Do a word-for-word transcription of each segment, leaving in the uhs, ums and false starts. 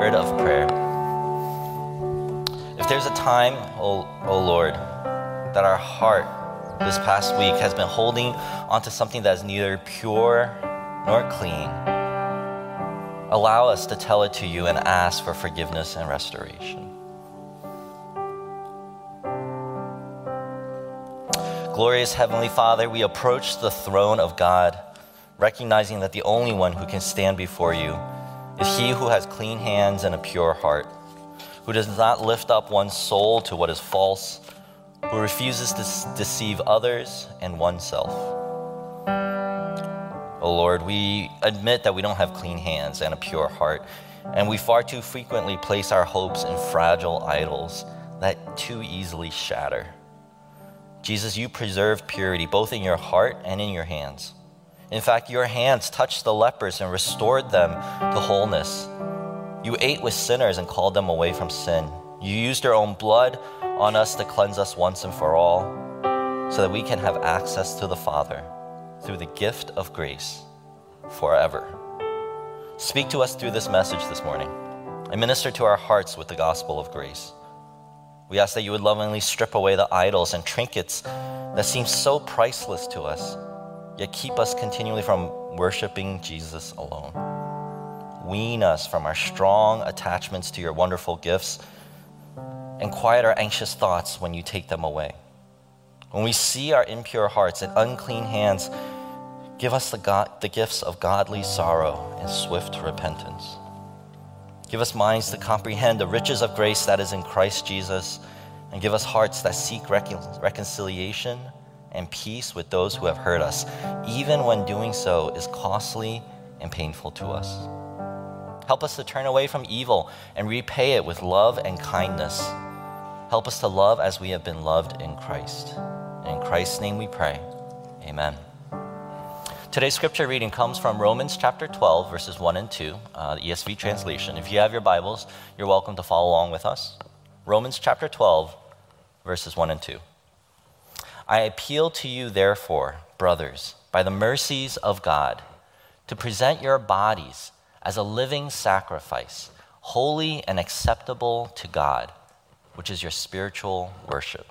word of prayer. If there's a time, oh, oh Lord, that our heart this past week has been holding onto something that is neither pure nor clean, allow us to tell it to you and ask for forgiveness and restoration. Glorious Heavenly Father, we approach the throne of God, recognizing that the only one who can stand before you is he who has clean hands and a pure heart, who does not lift up one's soul to what is false, who refuses to deceive others and oneself. Oh Lord, we admit that we don't have clean hands and a pure heart, and we far too frequently place our hopes in fragile idols that too easily shatter. Jesus, you preserve purity both in your heart and in your hands. In fact, your hands touched the lepers and restored them to wholeness. You ate with sinners and called them away from sin. You used your own blood on us to cleanse us once and for all, so that we can have access to the Father through the gift of grace forever. Speak to us through this message this morning and minister to our hearts with the gospel of grace. We ask that you would lovingly strip away the idols and trinkets that seem so priceless to us, yet keep us continually from worshiping Jesus alone. Wean us from our strong attachments to your wonderful gifts and quiet our anxious thoughts when you take them away. When we see our impure hearts and unclean hands, give us the, God, the gifts of godly sorrow and swift repentance. Give us minds to comprehend the riches of grace that is in Christ Jesus, and give us hearts that seek recon- reconciliation and peace with those who have hurt us, even when doing so is costly and painful to us. Help us to turn away from evil and repay it with love and kindness. Help us to love as we have been loved in Christ. In Christ's name we pray, amen. Today's scripture reading comes from Romans chapter twelve, verses one and two, uh, the E S V translation. If you have your Bibles, you're welcome to follow along with us. Romans chapter twelve, verses one and two. I appeal to you, therefore, brothers, by the mercies of God, to present your bodies as a living sacrifice, holy and acceptable to God, which is your spiritual worship.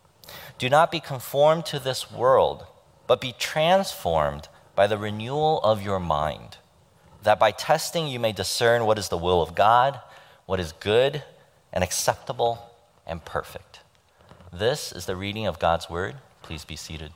Do not be conformed to this world, but be transformed by the renewal of your mind, that by testing you may discern what is the will of God, what is good and acceptable and perfect. This is the reading of God's word. Please be seated.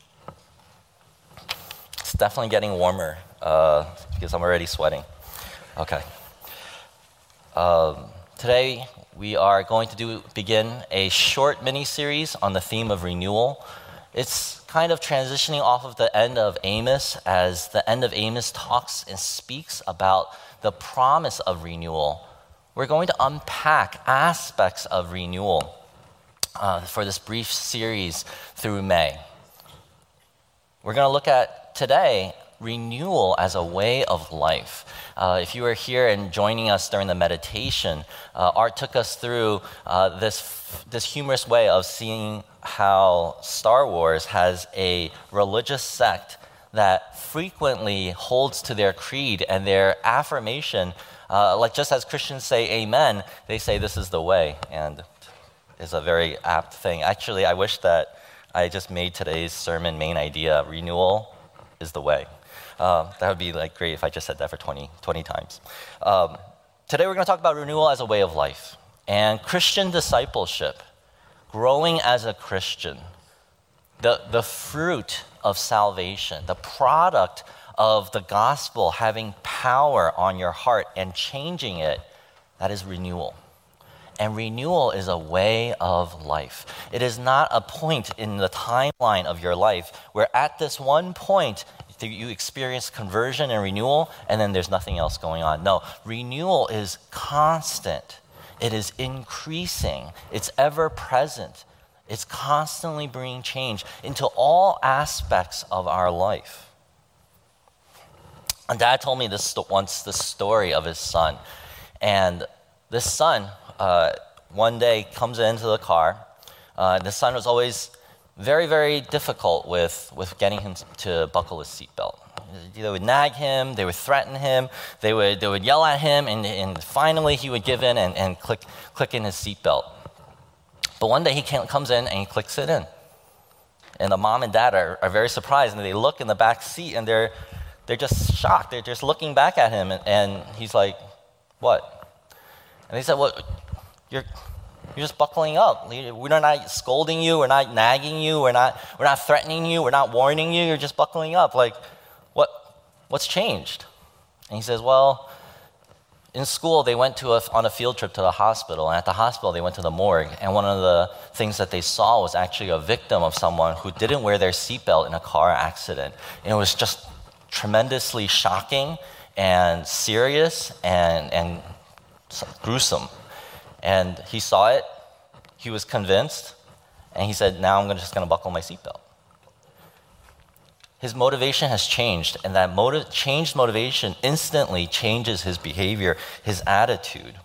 It's definitely getting warmer uh, because I'm already sweating. Okay. Um, today we are going to do begin a short mini-series on the theme of renewal. It's kind of transitioning off of the end of Amos, as the end of Amos talks and speaks about the promise of renewal. We're going to unpack aspects of renewal uh, for this brief series through May. We're going to look at today renewal as a way of life. Uh, if you were here and joining us during the meditation, uh, Art took us through uh, this this humorous way of seeing how Star Wars has a religious sect that frequently holds to their creed and their affirmation. Uh, like just as Christians say amen, they say this is the way, and it's a very apt thing. Actually, I wish that I just made today's sermon main idea, renewal is the way. Um, that would be like great if I just said that for twenty, twenty times. Um, today we're going to talk about renewal as a way of life and Christian discipleship, growing as a Christian, the, the fruit of salvation, the product of the gospel having power on your heart and changing it, that is renewal. And renewal is a way of life. It is not a point in the timeline of your life where at this one point you experience conversion and renewal, and then there's nothing else going on. No, renewal is constant. It is increasing. It's ever present. It's constantly bringing change into all aspects of our life. And Dad told me this once, the story of his son. And this son, uh, one day comes into the car. Uh, the son was always very, very difficult with, with getting him to buckle his seatbelt. they would nag him, they would threaten him, they would, they would yell at him, and, and finally he would give in and, and click, click in his seatbelt. But one day he comes in and he clicks it in. And the mom and dad are, are very surprised, and they look in the back seat and they're, they're just shocked. They're just looking back at him, and, and he's like, what? And they said, well, you're, you're just buckling up. We're not scolding you, we're not nagging you, we're not, we're not threatening you, we're not warning you, you're just buckling up. Like, what, what's changed? And he says, well, in school, they went to a, on a field trip to the hospital, and at the hospital, they went to the morgue, and one of the things that they saw was actually a victim of someone who didn't wear their seatbelt in a car accident. And it was just tremendously shocking and serious and, and gruesome. And he saw it, he was convinced, and he said, now I'm just gonna buckle my seatbelt. His motivation has changed, and that motiv- changed motivation instantly changes his behavior, his attitude.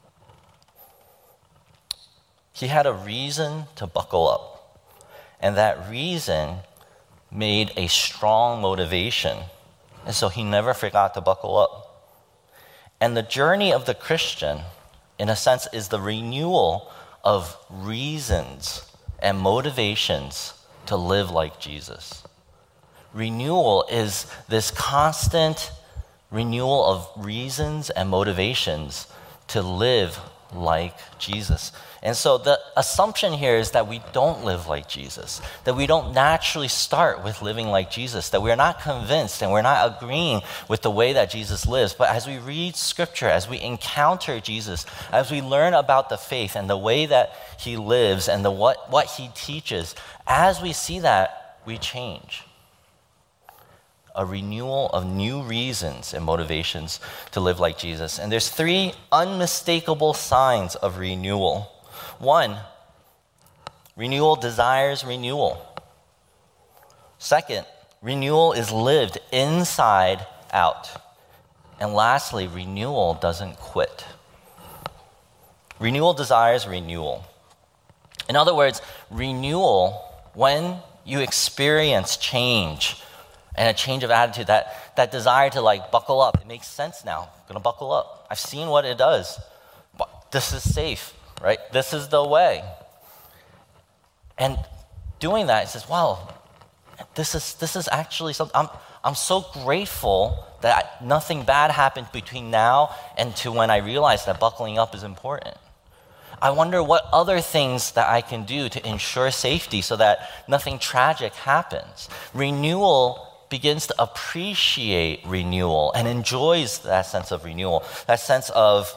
He had a reason to buckle up, and that reason made a strong motivation, and so he never forgot to buckle up. And the journey of the Christian, in a sense, is the renewal of reasons and motivations to live like Jesus. Renewal is this constant renewal of reasons and motivations to live like Jesus. And so the assumption here is that we don't live like Jesus, that we don't naturally start with living like Jesus, that we're not convinced and we're not agreeing with the way that Jesus lives. But as we read scripture, as we encounter Jesus, as we learn about the faith and the way that he lives and the what, what he teaches, as we see that, we change. A renewal of new reasons and motivations to live like Jesus. And there's three unmistakable signs of renewal. One, renewal desires renewal. Second, renewal is lived inside out. And lastly, renewal doesn't quit. Renewal desires renewal. In other words, renewal, when you experience change, and a change of attitude, that, that desire to like buckle up. It makes sense now. I'm gonna buckle up. I've seen what it does. This is safe, right? This is the way. And doing that, it says, wow, this is this is actually something, I'm, I'm so grateful that nothing bad happened between now and to when I realized that buckling up is important. I wonder what other things that I can do to ensure safety so that nothing tragic happens. Renewal begins to appreciate renewal and enjoys that sense of renewal, that sense of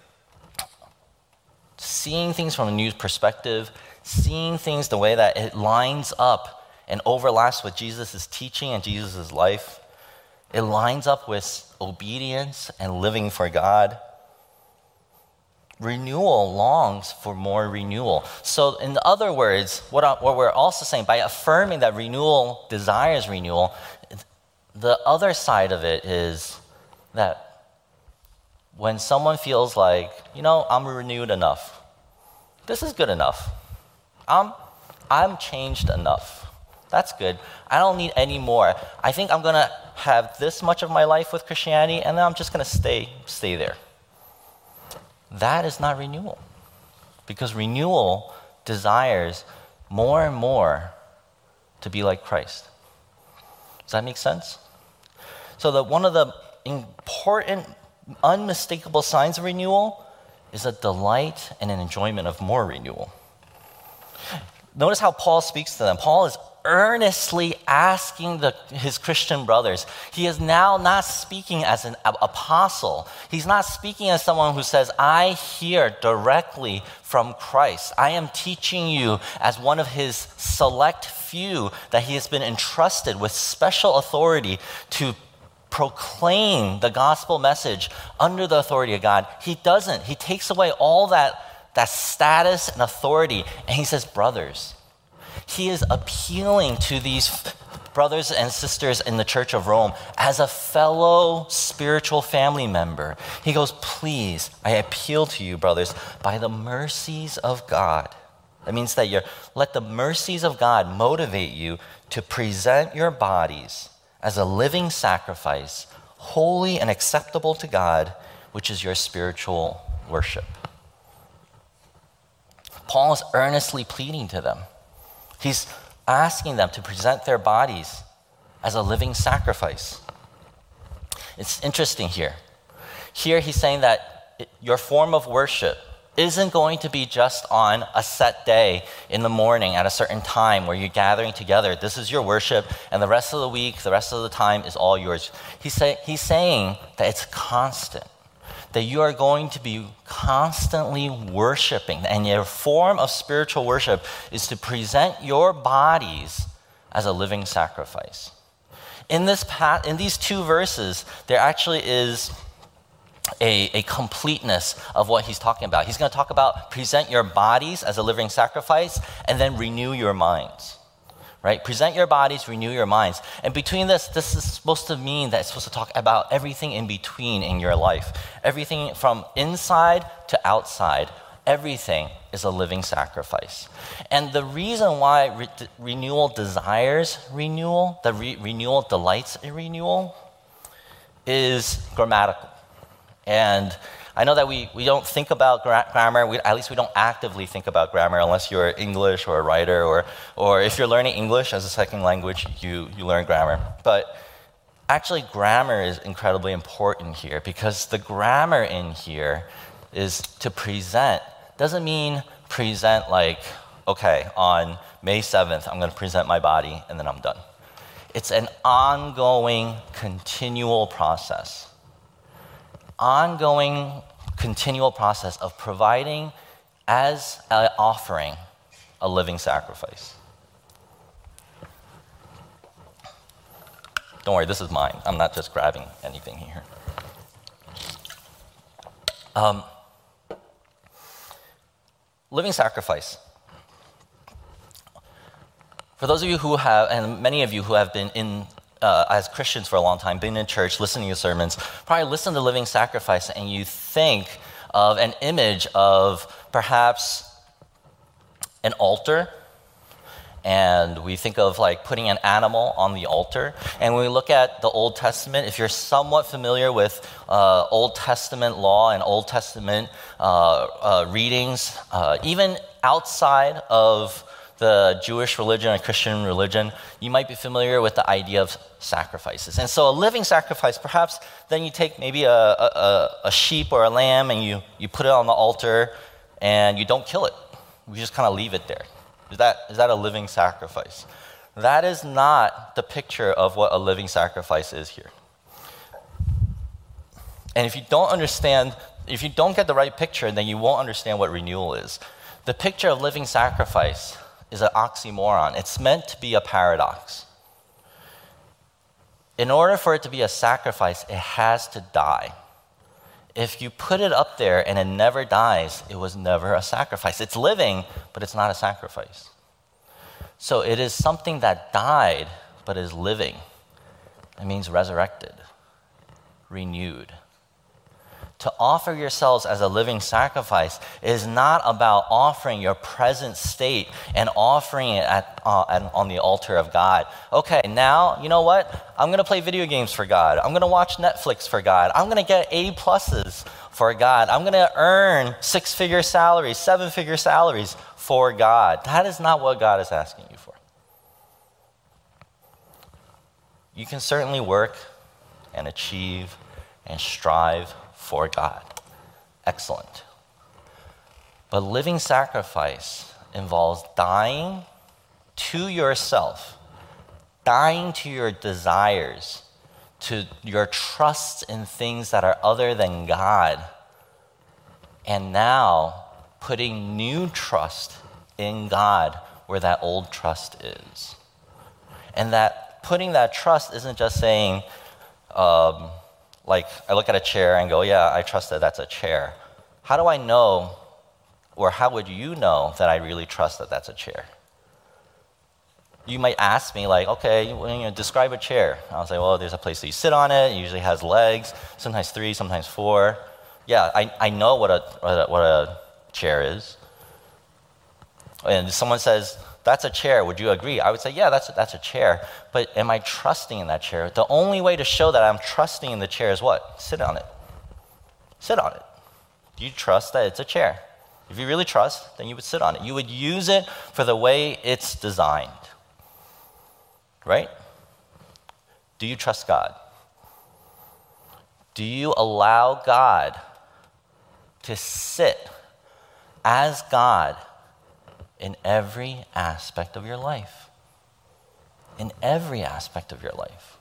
seeing things from a new perspective, seeing things the way that it lines up and overlaps with Jesus' teaching and Jesus' life. It lines up with obedience and living for God. Renewal longs for more renewal. So in other words, what, I, what we're also saying, by affirming that renewal desires renewal, the other side of it is that when someone feels like, you know, I'm renewed enough, this is good enough, I'm, I'm changed enough, that's good, I don't need any more. I think I'm gonna have this much of my life with Christianity and then I'm just gonna stay, stay there. That is not renewal, because renewal desires more and more to be like Christ. Does that make sense? So that one of the important, unmistakable signs of renewal is a delight and an enjoyment of more renewal. Notice how Paul speaks to them. Paul is earnestly asking the, his Christian brothers. He is now not speaking as an apostle. He's not speaking as someone who says, I hear directly from Christ. I am teaching you as one of his select few that he has been entrusted with special authority to proclaim the gospel message under the authority of God. He doesn't. He takes away all that, that status and authority, and he says, brothers. He is appealing to these brothers and sisters in the Church of Rome as a fellow spiritual family member. He goes, please, I appeal to you, brothers, by the mercies of God. That means that you're, let the mercies of God motivate you to present your bodies as a living sacrifice, holy and acceptable to God, which is your spiritual worship. Paul is earnestly pleading to them. He's asking them to present their bodies as a living sacrifice. It's interesting here. Here he's saying that it, your form of worship isn't going to be just on a set day in the morning at a certain time where you're gathering together. This is your worship, and the rest of the week, the rest of the time is all yours. He's, say, he's saying that it's constant, that you are going to be constantly worshiping, and your form of spiritual worship is to present your bodies as a living sacrifice. In this pa- in these two verses, there actually is A, a completeness of what he's talking about. He's going to talk about present your bodies as a living sacrifice and then renew your minds, right? Present your bodies, renew your minds. And between this, this is supposed to mean that it's supposed to talk about everything in between in your life. Everything from inside to outside. Everything is a living sacrifice. And the reason why re- renewal desires renewal, the re- renewal delights in renewal, is grammatical. And I know that we, we don't think about gra- grammar, we, at least we don't actively think about grammar unless you're English or a writer, or, or if you're learning English as a second language, you, you learn grammar. But actually grammar is incredibly important here, because the grammar in here is to present. Doesn't mean present like, okay, on May seventh, I'm gonna present my body and then I'm done. It's an ongoing, continual process. Ongoing, continual process of providing as an offering a living sacrifice. Don't worry, this is mine. I'm not just grabbing anything here. Um, living sacrifice. For those of you who have, and many of you who have been in Uh, as Christians for a long time, been in church, listening to sermons, probably listen to living sacrifice and you think of an image of perhaps an altar, and we think of like putting an animal on the altar. And when we look at the Old Testament, if you're somewhat familiar with uh, Old Testament law and Old Testament uh, uh, readings, uh, even outside of the Jewish religion and Christian religion, you might be familiar with the idea of sacrifices. And so a living sacrifice, perhaps then you take maybe a, a, a sheep or a lamb and you, you put it on the altar and you don't kill it. You just kind of leave it there. Is that, is that a living sacrifice? That is not the picture of what a living sacrifice is here. And if you don't understand, if you don't get the right picture, then you won't understand what renewal is. The picture of living sacrifice is an oxymoron. It's meant to be a paradox. In order for it to be a sacrifice, it has to die. If you put it up there and it never dies, it was never a sacrifice. It's living, but it's not a sacrifice. So it is something that died, but is living. It means resurrected, renewed. To offer yourselves as a living sacrifice is not about offering your present state and offering it at, uh, at, on the altar of God. Okay, now, you know what? I'm going to play video games for God. I'm going to watch Netflix for God. I'm going to get A pluses for God. I'm going to earn six-figure salaries, seven-figure salaries for God. That is not what God is asking you for. You can certainly work and achieve and strive for God. Excellent. But living sacrifice involves dying to yourself, dying to your desires, to your trust in things that are other than God, and now putting new trust in God where that old trust is. And that putting that trust isn't just saying, um, like, I look at a chair and go, yeah, I trust that that's a chair. How do I know, or how would you know that I really trust that that's a chair? You might ask me, like, okay, you know, describe a chair. I'll say, well, there's a place that you sit on it. It usually has legs, sometimes three, sometimes four. Yeah, I, I know what a, what a what a chair is. And someone says, that's a chair. Would you agree? I would say, yeah, that's, that's a chair. But am I trusting in that chair? The only way to show that I'm trusting in the chair is what? Sit on it. Sit on it. Do you trust that it's a chair? If you really trust, then you would sit on it. You would use it for the way it's designed. Right? Do you trust God? Do you allow God to sit as God in every aspect of your life? In every aspect of your life.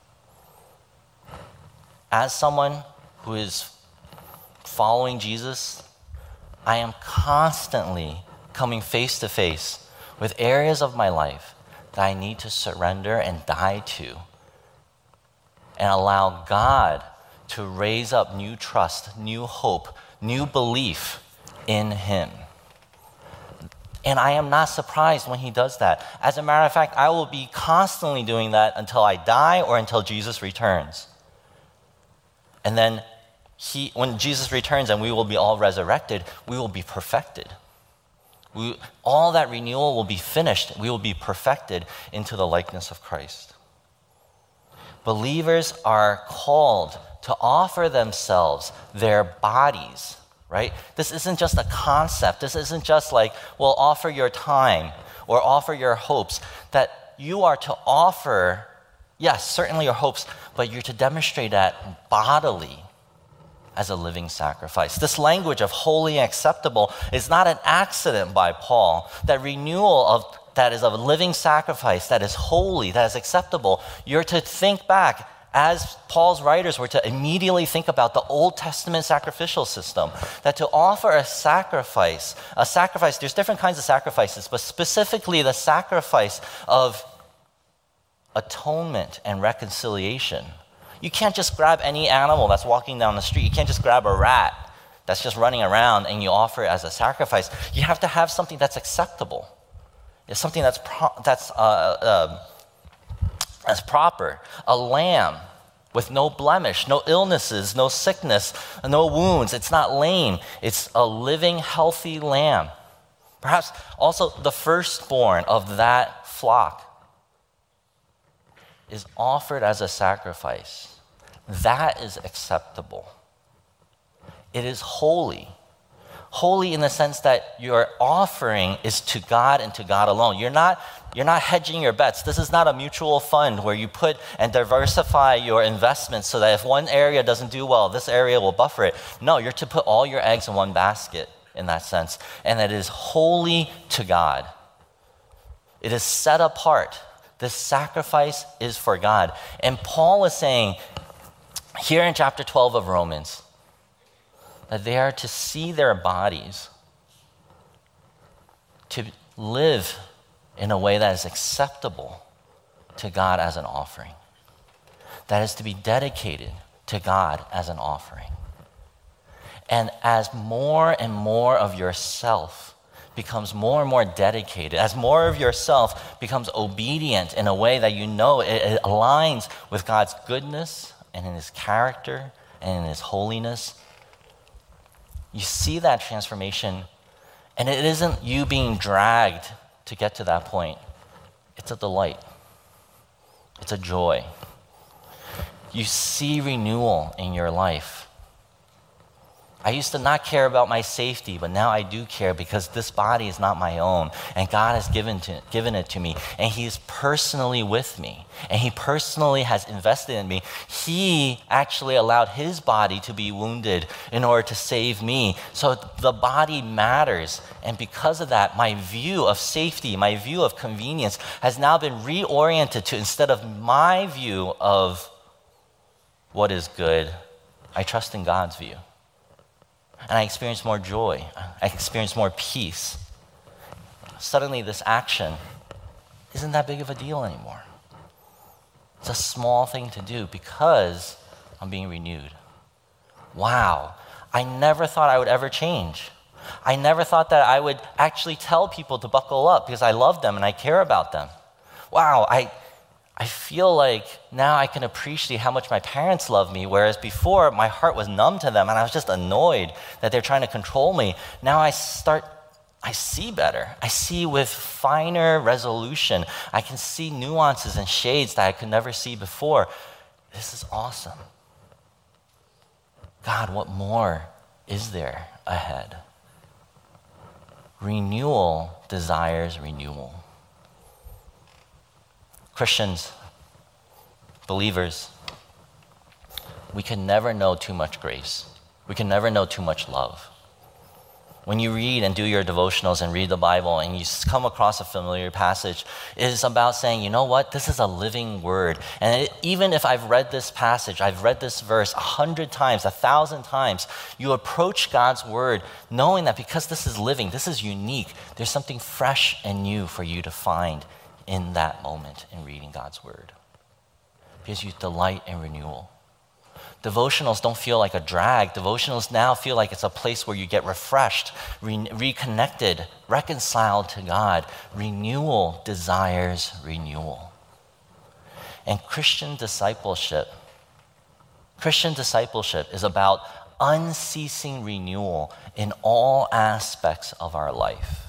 As someone who is following Jesus, I am constantly coming face to face with areas of my life that I need to surrender and die to, and allow God to raise up new trust, new hope, new belief in Him. And I am not surprised when He does that. As a matter of fact, I will be constantly doing that until I die or until Jesus returns. And then He, when Jesus returns and we will be all resurrected, we will be perfected. We, all that renewal will be finished. We will be perfected into the likeness of Christ. Believers are called to offer themselves, their bodies, right? This isn't just a concept. This isn't just like, well, offer your time or offer your hopes. That you are to offer, yes, certainly your hopes, but you're to demonstrate that bodily as a living sacrifice. This language of holy and acceptable is not an accident by Paul. That renewal of that is of a living sacrifice, that is holy, that is acceptable. You're to think back, as Paul's writers were to immediately think about the Old Testament sacrificial system, that to offer a sacrifice, a sacrifice, there's different kinds of sacrifices, but specifically the sacrifice of atonement and reconciliation. You can't just grab any animal that's walking down the street. You can't just grab a rat that's just running around and you offer it as a sacrifice. You have to have something that's acceptable. It's something that's pro- that's uh, uh, that's proper. A lamb with no blemish, no illnesses, no sickness, no wounds. It's not lame. It's a living, healthy lamb. Perhaps also the firstborn of that flock is offered as a sacrifice. That is acceptable. It is holy. Holy in the sense that your offering is to God and to God alone. You're not, you're not hedging your bets. This is not a mutual fund where you put and diversify your investments so that if one area doesn't do well, this area will buffer it. No, you're to put all your eggs in one basket in that sense. And it is holy to God. It is set apart. This sacrifice is for God. And Paul is saying here in chapter twelve of Romans that they are to see their bodies, to live in a way that is acceptable to God as an offering, that is to be dedicated to God as an offering. And as more and more of yourself becomes more and more dedicated, as more of yourself becomes obedient in a way that you know it, it aligns with God's goodness and in His character and in His holiness, you see that transformation, and it isn't you being dragged to get to that point. It's a delight. It's a joy. You see renewal in your life. I used to not care about my safety, but now I do care because this body is not my own, and God has given, to, given it to me, and He is personally with me, and He personally has invested in me. He actually allowed His body to be wounded in order to save me. So the body matters, and because of that, my view of safety, my view of convenience has now been reoriented to, instead of my view of what is good, I trust in God's view. And I experience more joy. I experience more peace. Suddenly this action isn't that big of a deal anymore. It's a small thing to do because I'm being renewed. Wow, I never thought I would ever change. I never thought that I would actually tell people to buckle up because I love them and I care about them. Wow, I I feel like now I can appreciate how much my parents love me, whereas before my heart was numb to them and I was just annoyed that they're trying to control me. Now I start I see better. I see with finer resolution. I can see nuances and shades that I could never see before. This is awesome. God, what more is there ahead? Renewal desires renewal. Christians, believers, we can never know too much grace. We can never know too much love. When you read and do your devotionals and read the Bible and you come across a familiar passage, it is about saying, you know what, this is a living word. And it, even if I've read this passage, I've read this verse a hundred times, a thousand times, you approach God's word knowing that because this is living, this is unique, there's something fresh and new for you to find in that moment in reading God's word. Because you delight in renewal. Devotionals don't feel like a drag. Devotionals now feel like it's a place where you get refreshed, re- reconnected, reconciled to God. Renewal desires renewal. And Christian discipleship, Christian discipleship is about unceasing renewal in all aspects of our life.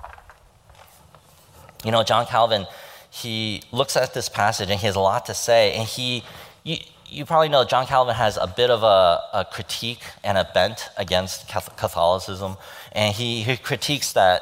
You know, John Calvin, he looks at this passage and he has a lot to say, and he, you, You probably know John Calvin has a bit of a, a critique and a bent against Catholicism. And he, he critiques that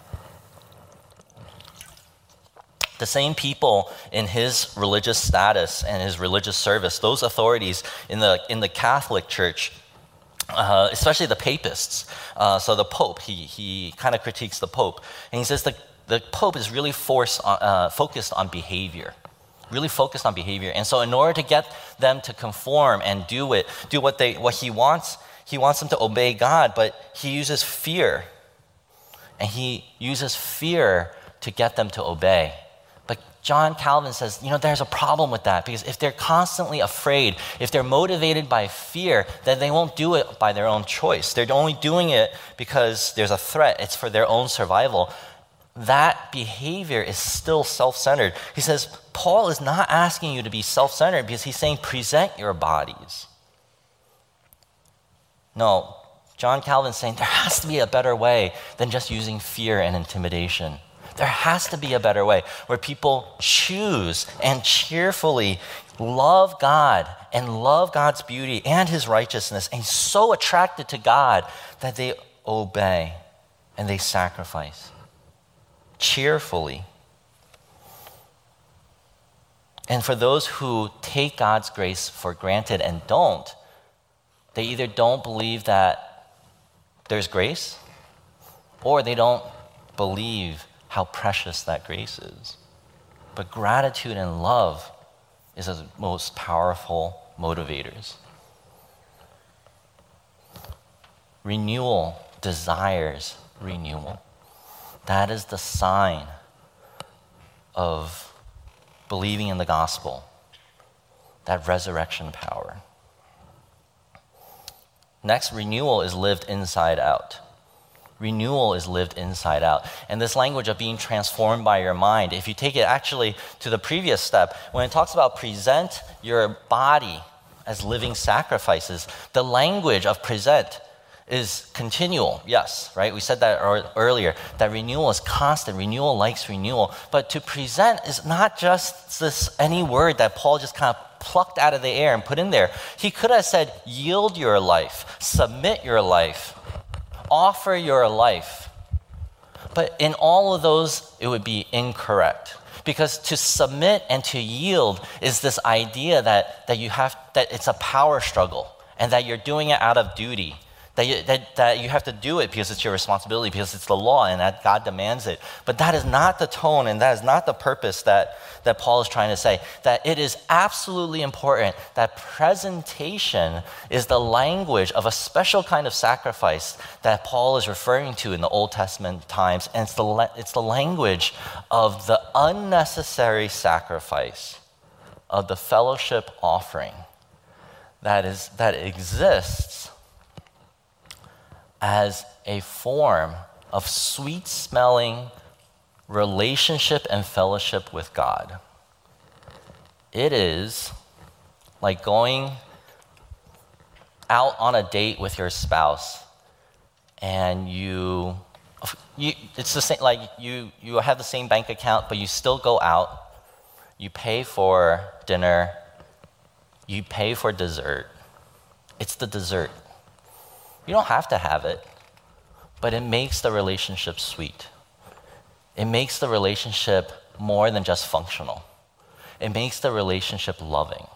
the same people in his religious status and his religious service, those authorities in the, in the Catholic Church, uh, especially the papists, uh, so the Pope, he, he kind of critiques the Pope. And he says the, the Pope is really forced on, uh, focused on behavior. Really focused on behavior. And so in order to get them to conform and do it, do what they what he wants, he wants them to obey God, but he uses fear. And he uses fear to get them to obey. But John Calvin says, you know, there's a problem with that, because if they're constantly afraid, if they're motivated by fear, then they won't do it by their own choice. They're only doing it because there's a threat. It's for their own survival. That behavior is still self-centered. He says, Paul is not asking you to be self-centered because he's saying present your bodies. No, John Calvin's saying there has to be a better way than just using fear and intimidation. There has to be a better way where people choose and cheerfully love God and love God's beauty and his righteousness and so attracted to God that they obey and they sacrifice. Cheerfully. And for those who take God's grace for granted and don't, they either don't believe that there's grace, or they don't believe how precious that grace is. But gratitude and love is the most powerful motivators. Renewal desires renewal. That is the sign of believing in the gospel, that resurrection power. Next, renewal is lived inside out. Renewal is lived inside out. And this language of being transformed by your mind, if you take it actually to the previous step, when it talks about present your body as living sacrifices, the language of present is continual, yes, right? We said that earlier, that renewal is constant. Renewal likes renewal. But to present is not just this any word that Paul just kind of plucked out of the air and put in there. He could have said, yield your life, submit your life, offer your life. But in all of those, it would be incorrect. Because to submit and to yield is this idea that, that you have, that it's a power struggle and that you're doing it out of duty. That you, that, that you have to do it because it's your responsibility, because it's the law and that God demands it. But that is not the tone and that is not the purpose that, that Paul is trying to say. That it is absolutely important that presentation is the language of a special kind of sacrifice that Paul is referring to in the Old Testament times. And it's the, it's the language of the unnecessary sacrifice of the fellowship offering that is that exists as a form of sweet-smelling relationship and fellowship with God. It is like going out on a date with your spouse and you You, it's the same, like you, you have the same bank account, but you still go out, you pay for dinner, you pay for dessert. It's the dessert. You don't have to have it, but it makes the relationship sweet. It makes the relationship more than just functional. It makes the relationship loving.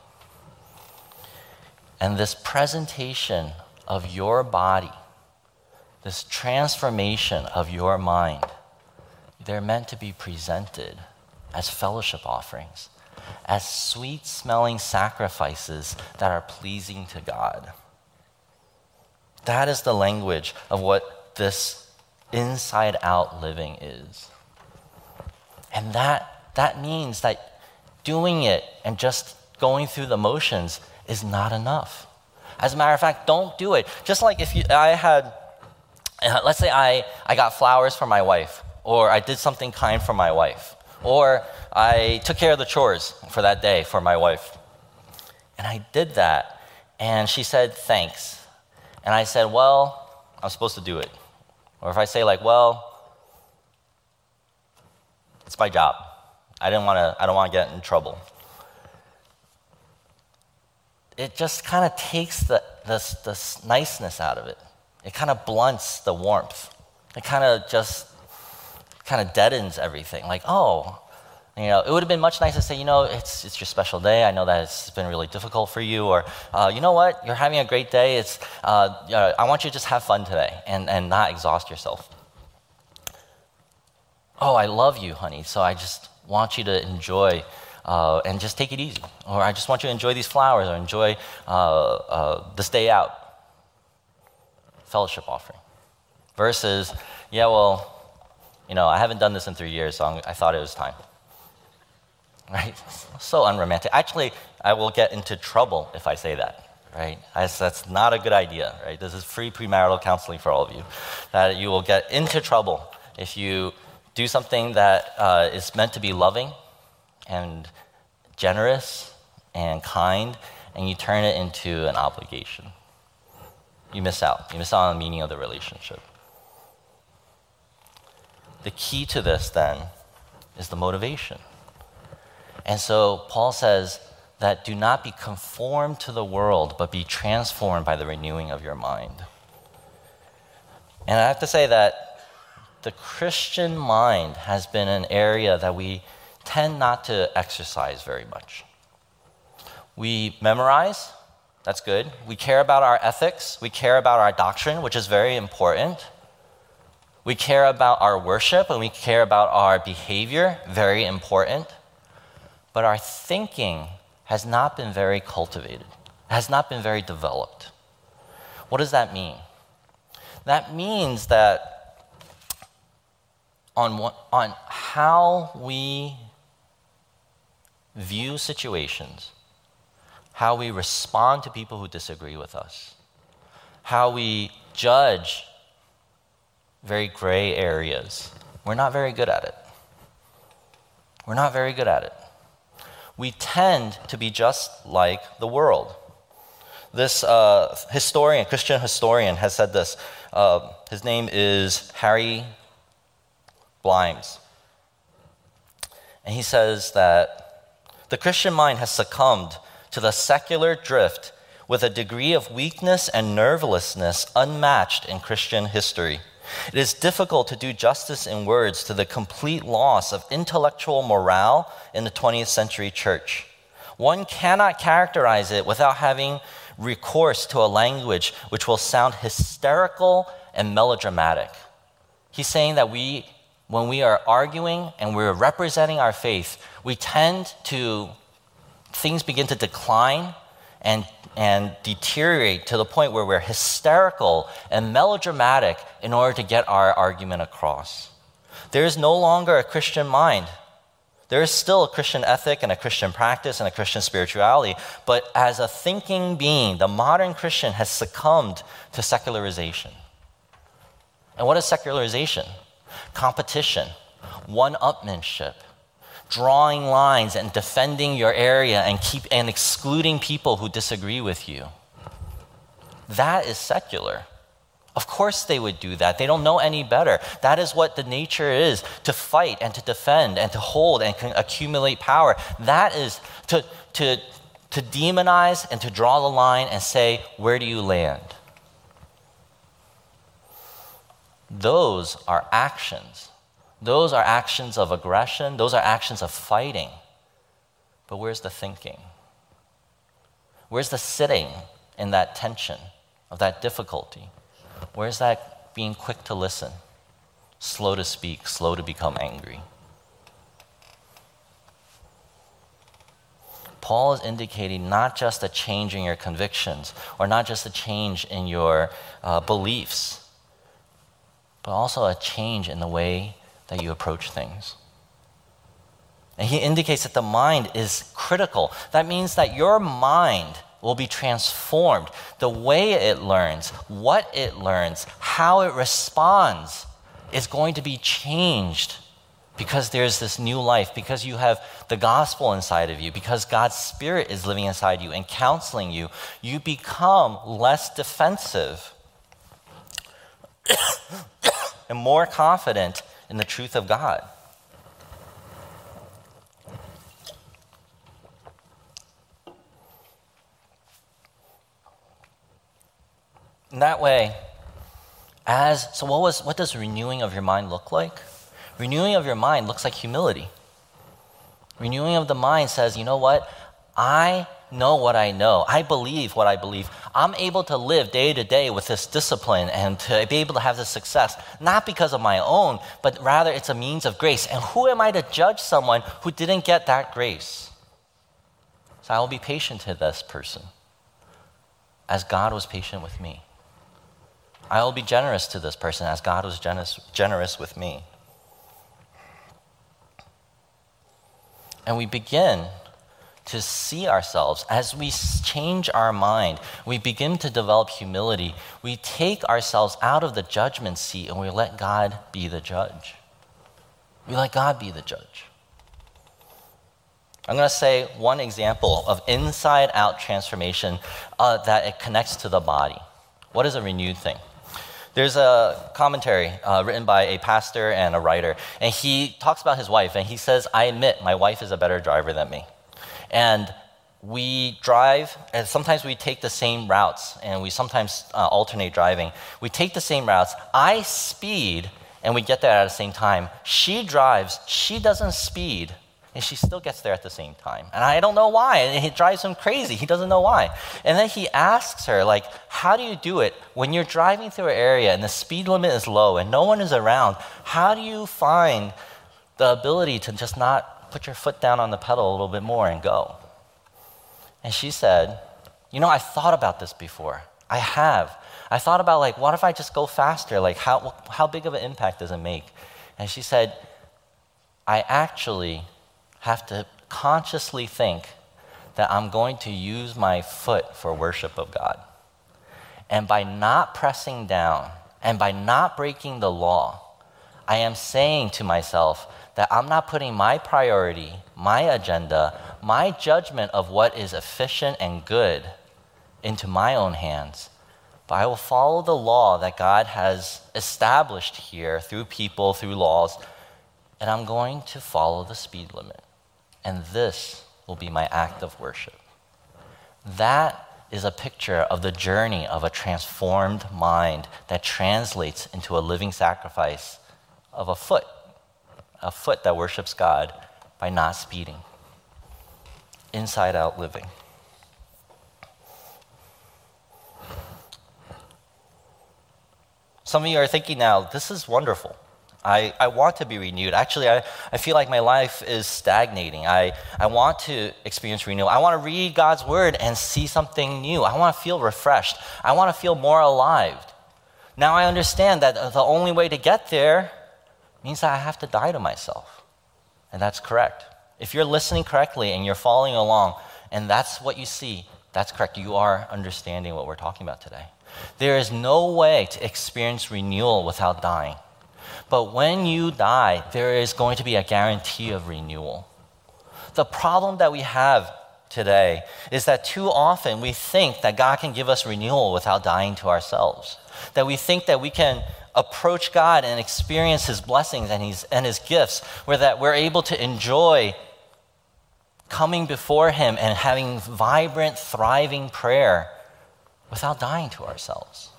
And this presentation of your body, this transformation of your mind, they're meant to be presented as fellowship offerings, as sweet-smelling sacrifices that are pleasing to God. That is the language of what this inside-out living is. And that, that means that doing it and just going through the motions is not enough. As a matter of fact, don't do it. Just like if you, I had, let's say I, I got flowers for my wife, or I did something kind for my wife, or I took care of the chores for that day for my wife. And I did that, and she said, thanks. And I said, well, I'm supposed to do it. Or if I say like, well, it's my job. I didn't want to, I don't want to get in trouble. It just kind of takes the this, this niceness out of it. It kind of blunts the warmth. It kind of just kind of deadens everything. Like, oh, you know, it would have been much nicer to say, you know, it's it's your special day. I know that it's been really difficult for you. Or, uh, you know what, you're having a great day. It's uh, you know, I want you to just have fun today and, and not exhaust yourself. Oh, I love you, honey, so I just want you to enjoy uh, and just take it easy. Or I just want you to enjoy these flowers or enjoy uh, uh, this day out. Fellowship offering. Versus, yeah, well, you know, I haven't done this in three years, so I'm, I thought it was time. Right? So unromantic. Actually, I will get into trouble if I say that, right? That's, that's not a good idea, right? This is free premarital counseling for all of you. That you will get into trouble if you do something that uh, is meant to be loving and generous and kind, and you turn it into an obligation. You miss out. You miss out on the meaning of the relationship. The key to this, then, is the motivation. And so Paul says that do not be conformed to the world, but be transformed by the renewing of your mind. And I have to say that the Christian mind has been an area that we tend not to exercise very much. We memorize, that's good. We care about our ethics. We care about our doctrine, which is very important. We care about our worship and we care about our behavior, very important. But our thinking has not been very cultivated, has not been very developed. What does that mean? That means that on, what, on how we view situations, how we respond to people who disagree with us, how we judge very gray areas, we're not very good at it. We're not very good at it. We tend to be just like the world. This uh, historian, Christian historian, has said this. Uh, his name is Harry Blimes. And he says that the Christian mind has succumbed to the secular drift with a degree of weakness and nervelessness unmatched in Christian history. It is difficult to do justice in words to the complete loss of intellectual morale in the twentieth century church. One cannot characterize it without having recourse to a language which will sound hysterical and melodramatic. He's saying that we, when we are arguing and we're representing our faith, we tend to, things begin to decline and and deteriorate to the point where we're hysterical and melodramatic in order to get our argument across. There is no longer a Christian mind. There is still a Christian ethic and a Christian practice and a Christian spirituality, but as a thinking being, the modern Christian has succumbed to secularization. And what is secularization? Competition, one-upmanship, drawing lines and defending your area and keep and excluding people who disagree with you. That is secular. Of course they would do that. They don't know any better. That is what the nature is, to fight and to defend and to hold and accumulate power. That is to, to, to demonize and to draw the line and say, where do you land? Those are actions. Those are actions of aggression. Those are actions of fighting. But where's the thinking? Where's the sitting in that tension of that difficulty? Where's that being quick to listen, slow to speak, slow to become angry? Paul is indicating not just a change in your convictions or not just a change in your uh, beliefs, but also a change in the way that you approach things. And he indicates that the mind is critical. That means that your mind will be transformed. The way it learns, what it learns, how it responds is going to be changed because there's this new life, because you have the gospel inside of you, because God's Spirit is living inside you and counseling you. You become less defensive and more confident in the truth of God. In that way, as so what was what does renewing of your mind look like? Renewing of your mind looks like humility. Renewing of the mind says, you know what? I know what I know. I believe what I believe. I'm able to live day to day with this discipline and to be able to have this success, not because of my own, but rather it's a means of grace. And who am I to judge someone who didn't get that grace? So I will be patient to this person as God was patient with me. I will be generous to this person as God was generous, generous with me. And we begin to see ourselves as we change our mind. We begin to develop humility. We take ourselves out of the judgment seat and we let God be the judge. We let God be the judge. I'm going to say one example of inside-out transformation uh, that it connects to the body. What is a renewed thing? There's a commentary uh, written by a pastor and a writer, and he talks about his wife, and he says, I admit my wife is a better driver than me. And we drive, and sometimes we take the same routes, and we sometimes uh, alternate driving. We take the same routes. I speed, and we get there at the same time. She drives, she doesn't speed, and she still gets there at the same time. And I don't know why, and it drives him crazy. He doesn't know why. And then he asks her, like, how do you do it when you're driving through an area and the speed limit is low and no one is around? How do you find the ability to just not put your foot down on the pedal a little bit more and go? And she said, you know, I thought about this before. I have. I thought about, like, what if I just go faster? Like, how, how big of an impact does it make? And she said, I actually have to consciously think that I'm going to use my foot for worship of God. And by not pressing down and by not breaking the law, I am saying to myself that I'm not putting my priority, my agenda, my judgment of what is efficient and good into my own hands, but I will follow the law that God has established here through people, through laws, and I'm going to follow the speed limit. And this will be my act of worship. That is a picture of the journey of a transformed mind that translates into a living sacrifice of a foot, a foot that worships God by not speeding. Inside out living. Some of you are thinking now, this is wonderful. I, I want to be renewed. Actually, I, I feel like my life is stagnating. I, I want to experience renewal. I want to read God's word and see something new. I want to feel refreshed. I want to feel more alive. Now I understand that the only way to get there means that I have to die to myself. And that's correct. If you're listening correctly and you're following along, and that's what you see, that's correct. You are understanding what we're talking about today. There is no way to experience renewal without dying. But when you die, there is going to be a guarantee of renewal. The problem that we have today is that too often we think that God can give us renewal without dying to ourselves. That we think that we can approach God and experience his blessings and his, and his gifts, where that we're able to enjoy coming before him and having vibrant, thriving prayer without dying to ourselves.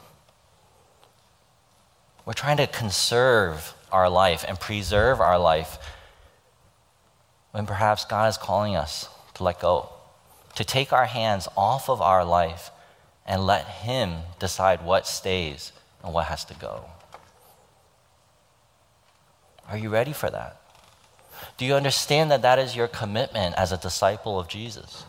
We're trying to conserve our life and preserve our life when perhaps God is calling us to let go, to take our hands off of our life and let him decide what stays and what has to go. Are you ready for that? Do you understand that that is your commitment as a disciple of Jesus?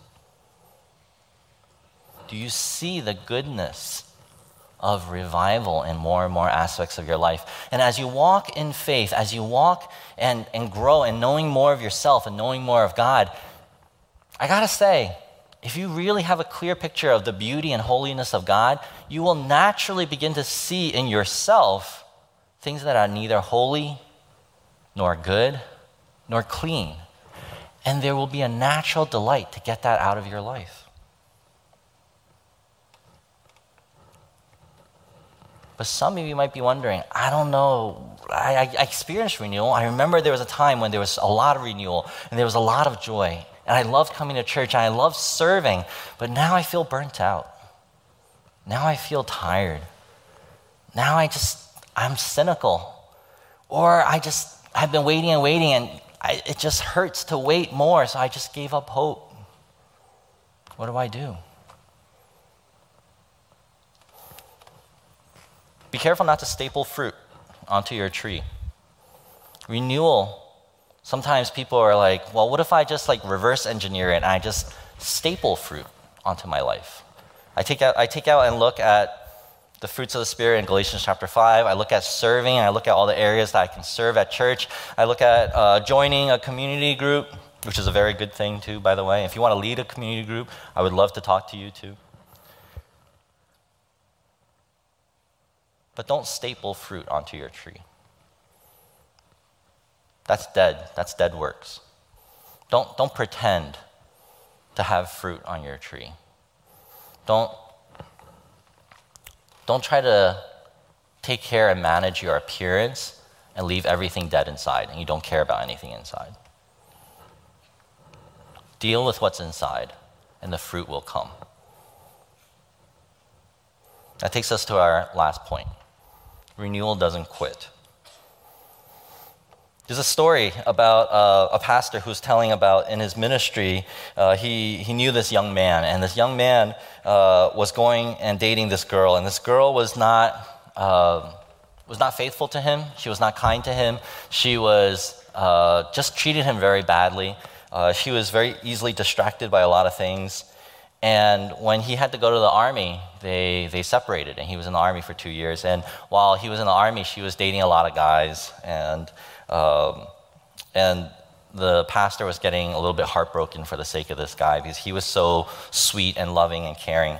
Do you see the goodness of revival in more and more aspects of your life? And as you walk in faith, as you walk and, and grow in knowing more of yourself and knowing more of God, I gotta say, if you really have a clear picture of the beauty and holiness of God, you will naturally begin to see in yourself things that are neither holy, nor good, nor clean. And there will be a natural delight to get that out of your life. But some of you might be wondering, I don't know, I, I experienced renewal. I remember there was a time when there was a lot of renewal and there was a lot of joy. And I loved coming to church and I loved serving, but now I feel burnt out. Now I feel tired. Now I just, I'm cynical. Or I just, I've been waiting and waiting and I, it just hurts to wait more, so I just gave up hope. What do I do? Be careful not to staple fruit onto your tree. Renewal, sometimes people are like, well, what if I just like reverse engineer it and I just staple fruit onto my life? I take out, I take out and look at the fruits of the Spirit in Galatians chapter five. I look at serving, and I look at all the areas that I can serve at church. I look at uh, joining a community group, which is a very good thing too, by the way. If you want to lead a community group, I would love to talk to you too. But don't staple fruit onto your tree. That's dead. That's dead works. Don't, don't pretend to have fruit on your tree. Don't Don't try to take care and manage your appearance and leave everything dead inside and you don't care about anything inside. Deal with what's inside and the fruit will come. That takes us to our last point. Renewal doesn't quit. There's a story about uh, a pastor who's telling about in his ministry, uh, he, he knew this young man, and this young man uh, was going and dating this girl, and this girl was not, uh, was not faithful to him. She was not kind to him. She was uh, just treated him very badly. Uh, she was very easily distracted by a lot of things. And when he had to go to the army, they, they separated, and he was in the army for two years. And while he was in the army, she was dating a lot of guys, and Um, and the pastor was getting a little bit heartbroken for the sake of this guy because he was so sweet and loving and caring.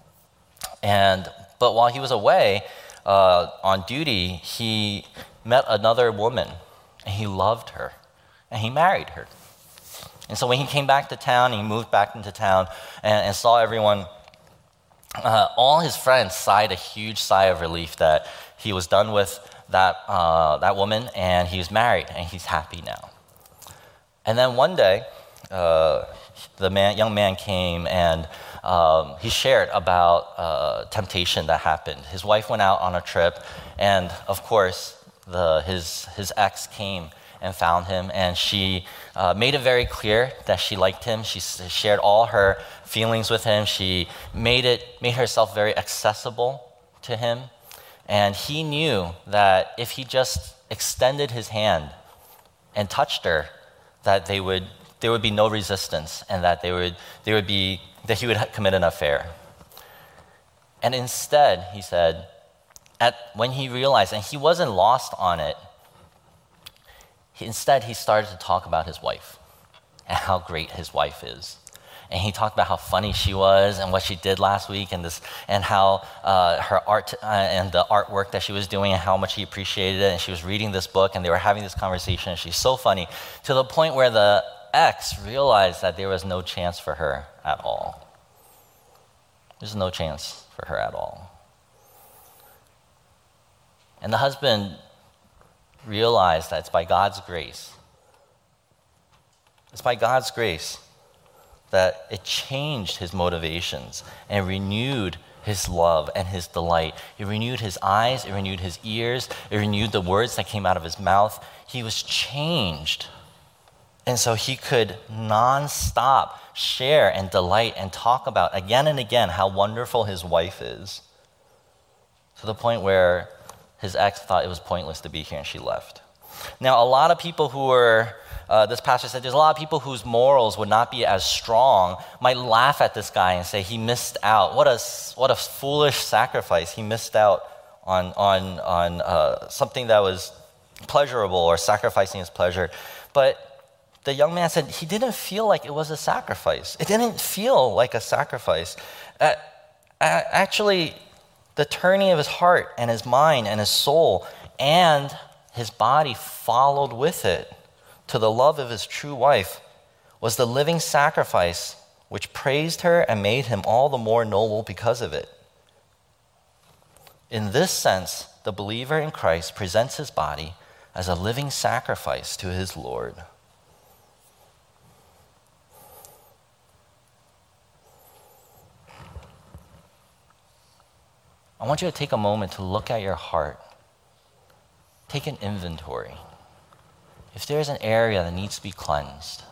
And but while he was away uh, on duty, he met another woman, and he loved her, and he married her. And so when he came back to town, he moved back into town and, and saw everyone. Uh, all his friends sighed a huge sigh of relief that he was done with that uh, that woman, and he was married, and he's happy now. And then one day, uh, the man, young man came, and um, he shared about uh, temptation that happened. His wife went out on a trip, and of course, the, his his ex came and found him, and she uh, made it very clear that she liked him. She shared all her feelings with him. She made it made herself very accessible to him. And he knew that if he just extended his hand and touched her, that they would there would be no resistance, and that they would they would be that he would commit an affair. And instead, he said, at when he realized, and he wasn't lost on it, he, instead he started to talk about his wife and how great his wife is. And he talked about how funny she was and what she did last week, and this, and how uh, her art uh, and the artwork that she was doing, and how much he appreciated it. And she was reading this book, and they were having this conversation. And she's so funny, to the point where the ex realized that there was no chance for her at all. There's no chance for her at all. And the husband realized that it's by God's grace. It's by God's grace that it changed his motivations and renewed his love and his delight. It renewed his eyes, it renewed his ears, it renewed the words that came out of his mouth. He was changed. And so he could nonstop share and delight and talk about again and again how wonderful his wife is, to the point where his ex thought it was pointless to be here and she left. Now, a lot of people who were, uh, this pastor said, there's a lot of people whose morals would not be as strong, might laugh at this guy and say he missed out. What a, what a foolish sacrifice. He missed out on, on, on uh, something that was pleasurable, or sacrificing his pleasure. But the young man said he didn't feel like it was a sacrifice. It didn't feel like a sacrifice. Uh, actually, the turning of his heart and his mind and his soul and his body followed with it to the love of his true wife was the living sacrifice which praised her and made him all the more noble because of it. In this sense, the believer in Christ presents his body as a living sacrifice to his Lord. I want you to take a moment to look at your heart. Take an inventory. If there's an area that needs to be cleansed,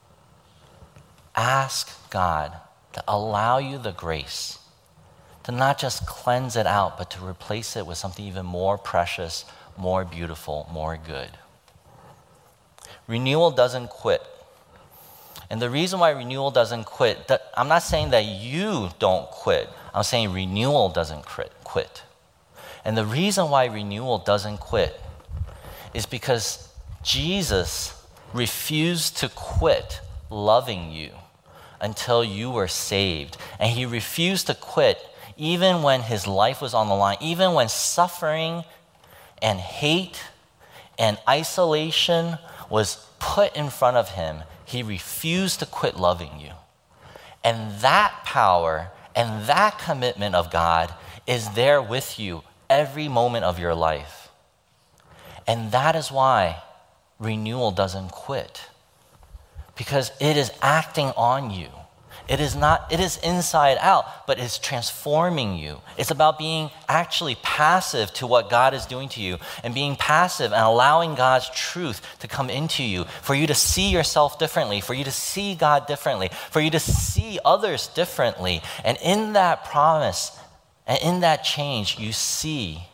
ask God to allow you the grace to not just cleanse it out, but to replace it with something even more precious, more beautiful, more good. Renewal doesn't quit. And the reason why renewal doesn't quit, that, I'm not saying that you don't quit. I'm saying renewal doesn't quit. And the reason why renewal doesn't quit is because Jesus refused to quit loving you until you were saved. And he refused to quit even when his life was on the line, even when suffering and hate and isolation was put in front of him. He refused to quit loving you. And that power and that commitment of God is there with you every moment of your life. And that is why renewal doesn't quit. Because it is acting on you. It is not, it is inside out, but it's transforming you. It's about being actually passive to what God is doing to you, and being passive and allowing God's truth to come into you, for you to see yourself differently, for you to see God differently, for you to see others differently. And in that promise and in that change, you see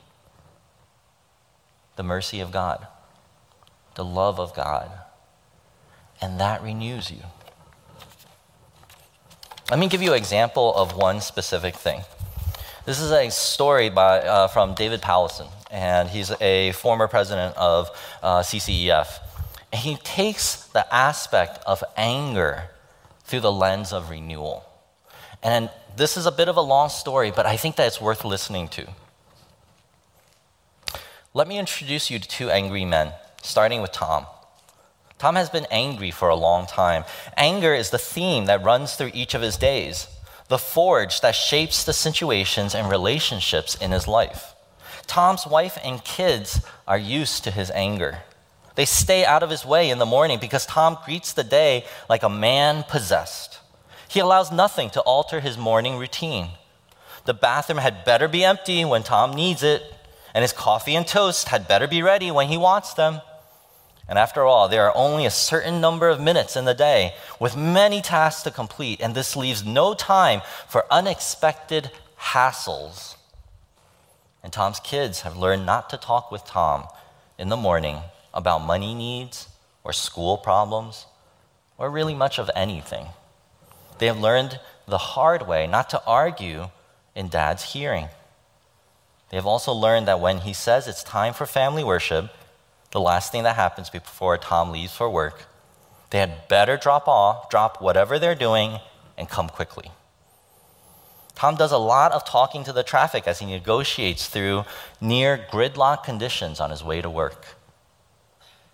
the mercy of God, the love of God, and that renews you. Let me give you an example of one specific thing. This is a story by, uh, from David Powlison, and he's a former president of uh, C C E F. And he takes the aspect of anger through the lens of renewal. And this is a bit of a long story, but I think that it's worth listening to. Let me introduce you to two angry men, starting with Tom. Tom has been angry for a long time. Anger is the theme that runs through each of his days, the forge that shapes the situations and relationships in his life. Tom's wife and kids are used to his anger. They stay out of his way in the morning because Tom greets the day like a man possessed. He allows nothing to alter his morning routine. The bathroom had better be empty when Tom needs it, and his coffee and toast had better be ready when he wants them. And after all, there are only a certain number of minutes in the day with many tasks to complete, and this leaves no time for unexpected hassles. And Tom's kids have learned not to talk with Tom in the morning about money needs or school problems or really much of anything. They have learned the hard way not to argue in Dad's hearing. They have also learned that when he says it's time for family worship, the last thing that happens before Tom leaves for work, they had better drop off, drop whatever they're doing, and come quickly. Tom does a lot of talking to the traffic as he negotiates through near gridlock conditions on his way to work.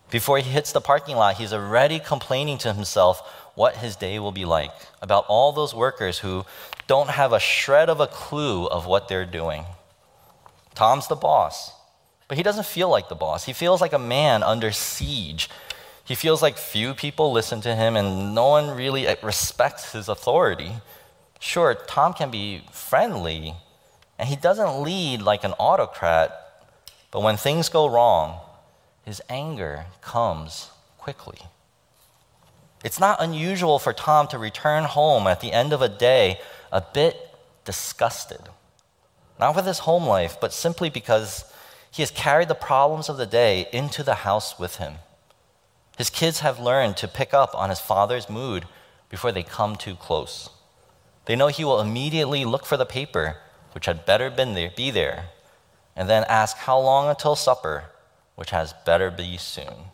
Before he hits the parking lot, he's already complaining to himself what his day will be like, about all those workers who don't have a shred of a clue of what they're doing. Tom's the boss, but he doesn't feel like the boss. He feels like a man under siege. He feels like few people listen to him and no one really respects his authority. Sure, Tom can be friendly, and he doesn't lead like an autocrat, but when things go wrong, his anger comes quickly. It's not unusual for Tom to return home at the end of a day a bit disgusted. Not with his home life, but simply because he has carried the problems of the day into the house with him. His kids have learned to pick up on his father's mood before they come too close. They know he will immediately look for the paper, which had better been there, be there, and then ask how long until supper, which has better be soon.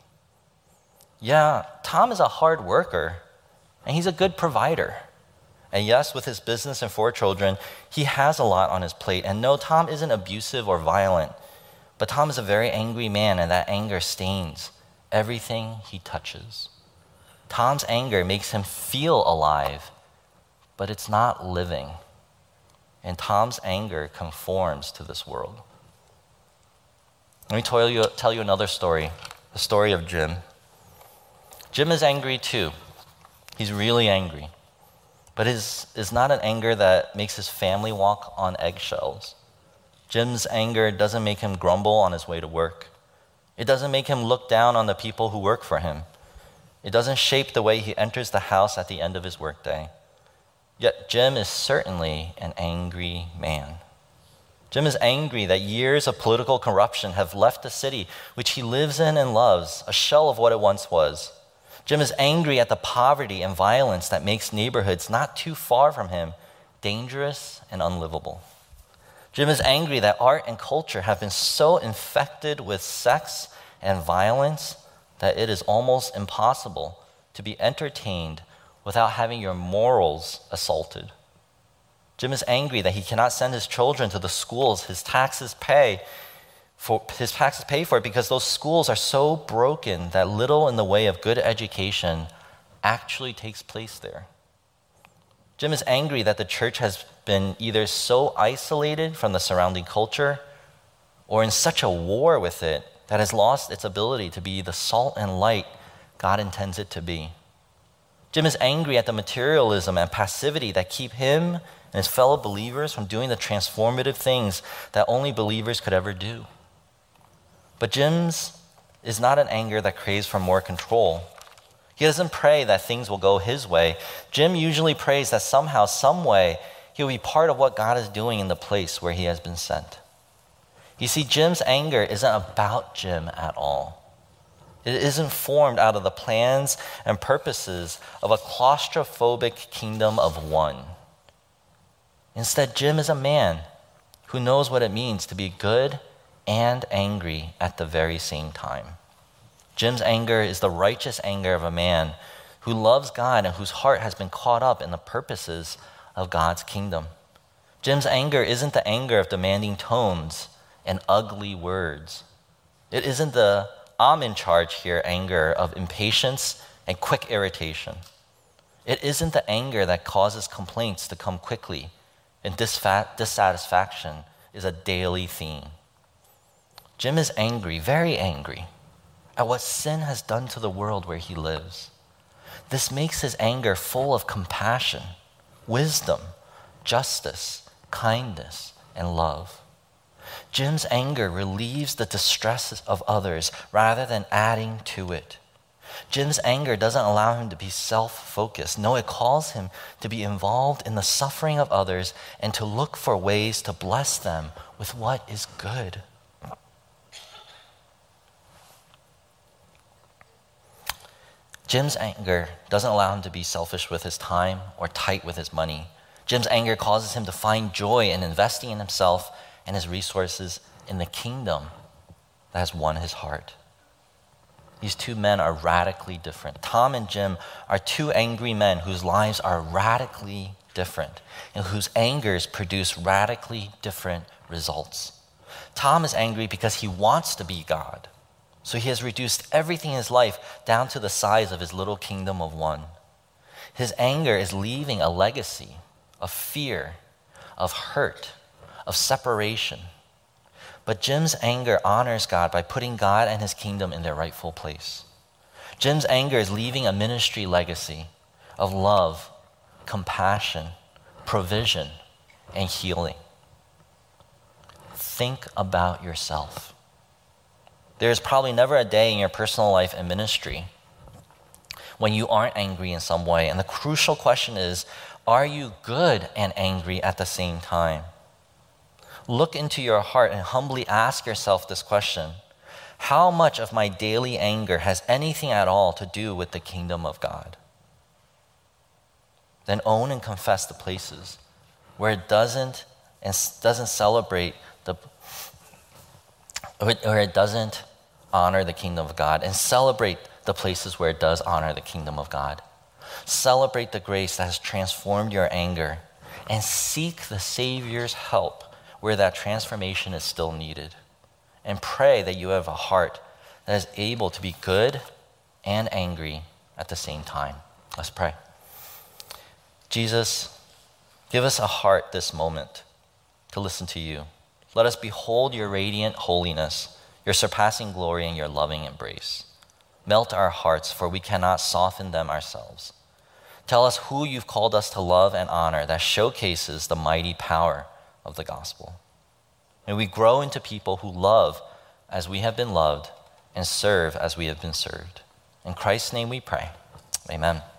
Yeah, Tom is a hard worker, and he's a good provider. And yes, with his business and four children, he has a lot on his plate. And no, Tom isn't abusive or violent, but Tom is a very angry man, and that anger stains everything he touches. Tom's anger makes him feel alive, but it's not living. And Tom's anger conforms to this world. Let me tell you, tell you another story, the story of Jim. Jim is angry too. He's really angry. But his is not an anger that makes his family walk on eggshells. Jim's anger doesn't make him grumble on his way to work. It doesn't make him look down on the people who work for him. It doesn't shape the way he enters the house at the end of his workday. Yet Jim is certainly an angry man. Jim is angry that years of political corruption have left the city which he lives in and loves, a shell of what it once was. Jim is angry at the poverty and violence that makes neighborhoods not too far from him dangerous and unlivable. Jim is angry that art and culture have been so infected with sex and violence that it is almost impossible to be entertained without having your morals assaulted. Jim is angry that he cannot send his children to the schools his taxes pay for his taxes pay for it because those schools are so broken that little in the way of good education actually takes place there. Jim is angry that the church has been either so isolated from the surrounding culture or in such a war with it that has lost its ability to be the salt and light God intends it to be. Jim is angry at the materialism and passivity that keep him and his fellow believers from doing the transformative things that only believers could ever do. But Jim's is not an anger that craves for more control. He doesn't pray that things will go his way. Jim usually prays that somehow, some way, he'll be part of what God is doing in the place where he has been sent. You see, Jim's anger isn't about Jim at all. It isn't formed out of the plans and purposes of a claustrophobic kingdom of one. Instead, Jim is a man who knows what it means to be good and angry at the very same time. Jim's anger is the righteous anger of a man who loves God and whose heart has been caught up in the purposes of God's kingdom. Jim's anger isn't the anger of demanding tones and ugly words. It isn't the I'm in charge here anger of impatience and quick irritation. It isn't the anger that causes complaints to come quickly and disfa- dissatisfaction is a daily theme. Jim is angry, very angry, at what sin has done to the world where he lives. This makes his anger full of compassion, wisdom, justice, kindness, and love. Jim's anger relieves the distresses of others rather than adding to it. Jim's anger doesn't allow him to be self-focused. No, it calls him to be involved in the suffering of others and to look for ways to bless them with what is good. Jim's anger doesn't allow him to be selfish with his time or tight with his money. Jim's anger causes him to find joy in investing in himself and his resources in the kingdom that has won his heart. These two men are radically different. Tom and Jim are two angry men whose lives are radically different and whose angers produce radically different results. Tom is angry because he wants to be God. So he has reduced everything in his life down to the size of his little kingdom of one. His anger is leaving a legacy of fear, of hurt, of separation. But Jim's anger honors God by putting God and his kingdom in their rightful place. Jim's anger is leaving a ministry legacy of love, compassion, provision, and healing. Think about yourself. There is probably never a day in your personal life and ministry when you aren't angry in some way. And the crucial question is, are you good and angry at the same time? Look into your heart and humbly ask yourself this question. How much of my daily anger has anything at all to do with the kingdom of God? Then own and confess the places where it doesn't and doesn't celebrate the, or it doesn't honor the kingdom of God, and celebrate the places where it does honor the kingdom of God. Celebrate the grace that has transformed your anger, and seek the Savior's help where that transformation is still needed. And pray that you have a heart that is able to be good and angry at the same time. Let's pray. Jesus, give us a heart this moment to listen to you. Let us behold your radiant holiness, your surpassing glory, and your loving embrace. Melt our hearts, for we cannot soften them ourselves. Tell us who you've called us to love and honor that showcases the mighty power of the gospel. May we grow into people who love as we have been loved and serve as we have been served. In Christ's name we pray. Amen.